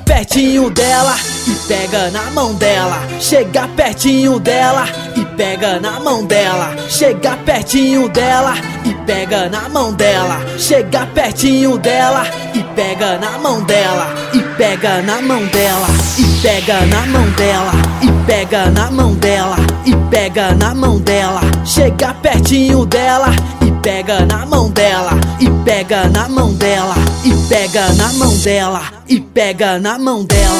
pertinho dela e pega na mão dela. Chega pertinho dela e pega na mão dela. Chega pertinho dela e pega na mão dela. Chega pertinho dela e pega na mão dela. E pega na mão dela. E pega na mão dela. E pega na mão dela. E pega na mão dela. Chega pertinho dela e pega na mão dela. E pega na mão dela. E pega na mão dela. E pega na mão dela.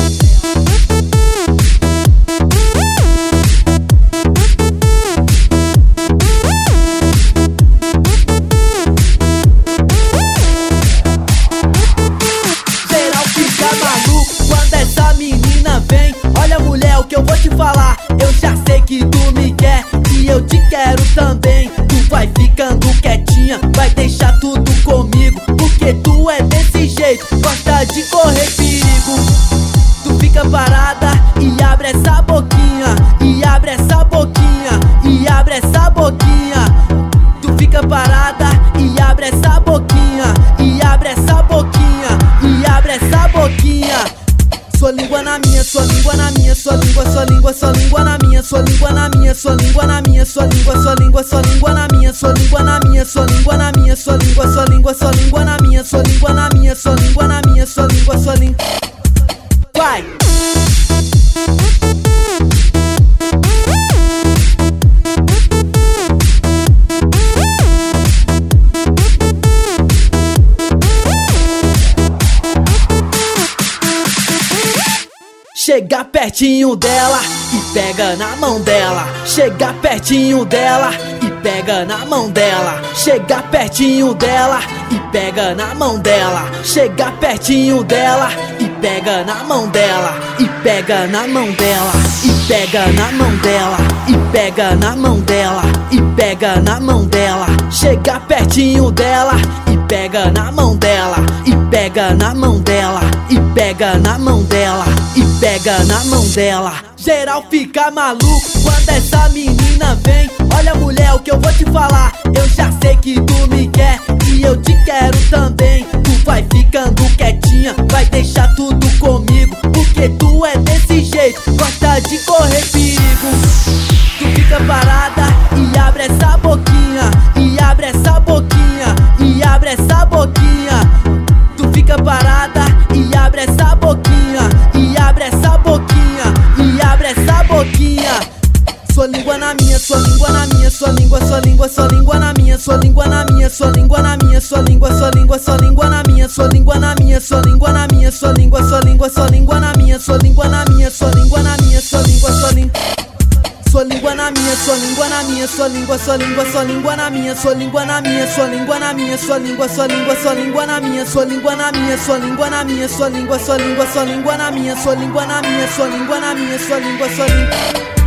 Essa menina vem, olha mulher, o que eu vou te falar. Eu já sei que tu me quer e eu te quero também. Tu vai ficando quietinha, vai deixar tudo comigo, porque tu é desse jeito, gosta de correr perigo. Tu fica parada e abre essa boquinha, e abre essa boquinha, e abre essa boquinha. Tu fica parada e abre essa boquinha, e abre essa boquinha, e abre essa boquinha. Sua língua na minha, sua língua na minha, sua língua na minha, sua língua na minha, sua língua na minha, sua língua na minha, sua língua na minha, sua língua na minha, sua língua na minha, sua língua na minha, sua língua na minha, sua língua. Vai! Chega pertinho dela e pega na mão dela. Chega pertinho dela e pega na mão dela. Chega pertinho dela e pega na mão dela. Chega pertinho dela e pega na mão dela. E pega na mão dela. E pega na mão dela. E pega na mão dela. E pega na mão dela. Chega pertinho dela e pega na mão dela. E pega na mão dela. E pega na mão dela. E pega na mão dela. Geral fica maluco quando essa menina vem. Olha mulher, o que eu vou te falar. Eu já sei que tu me quer e eu te quero também. Tu vai ficando quietinha, vai deixar tudo comigo, porque tu é desse jeito, gosta de correr perigo. Tu fica parada e abre essa boquinha, e abre essa boquinha, e abre essa boquinha. Tu fica parada e abre essa boquinha, e abre essa boquinha, e abre essa boquinha. Sua língua na minha, sua língua na minha, sua língua na minha, sua língua na minha, sua língua na minha, sua língua na minha, sua língua na minha, sua língua na minha, sua língua na minha, sua língua na minha, sua língua na minha, sua língua Sua língua na minha, sua língua na minha, sua língua na minha, sua língua na minha, sua língua na minha, sua língua na minha, sua língua na minha, sua língua na minha, sua língua na minha, sua língua na minha, sua língua na minha, sua língua.